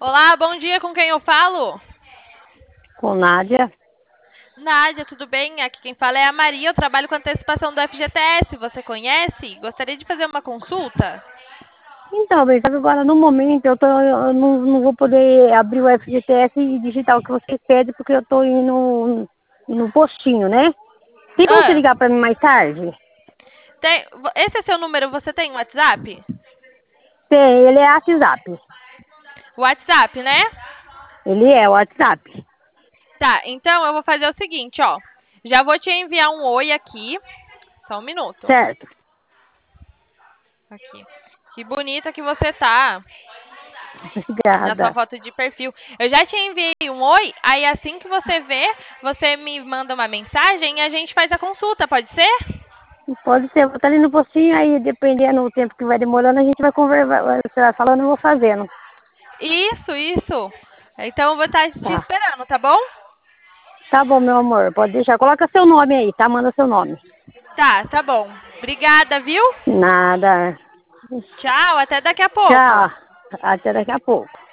Olá, bom dia, com quem eu falo? Com Nádia. Nádia, tudo bem? Aqui quem fala é a Maria, eu trabalho com antecipação do FGTS, você conhece? Gostaria de fazer uma consulta? Então, bem, só que agora no momento eu não vou poder abrir o FGTS e digitar o que vocês pedem porque eu estou indo no postinho, né? Tem como você Ah, ligar para mim mais tarde? esse é seu número, você tem WhatsApp? Tem, ele é WhatsApp. WhatsApp, né? Ele é WhatsApp. Tá, então eu vou fazer o seguinte, ó. Já vou te enviar um oi aqui, só um minuto. Certo. Aqui. Que bonita que você tá na sua Obrigada. foto de perfil. Eu já te enviei um oi, aí assim que você vê, você me manda uma mensagem e a gente faz a consulta, pode ser? Pode ser, eu vou estar ali no postinho, aí dependendo do tempo que vai demorando, a gente vai conversar, você vai falando, eu vou fazendo. Isso. Então eu vou estar te Tá. esperando, tá bom? Tá bom, meu amor, pode deixar. Coloca seu nome aí, tá? Manda seu nome. Tá bom. Obrigada, viu? Nada. Tchau, até daqui a pouco. Tchau. Até daqui a pouco.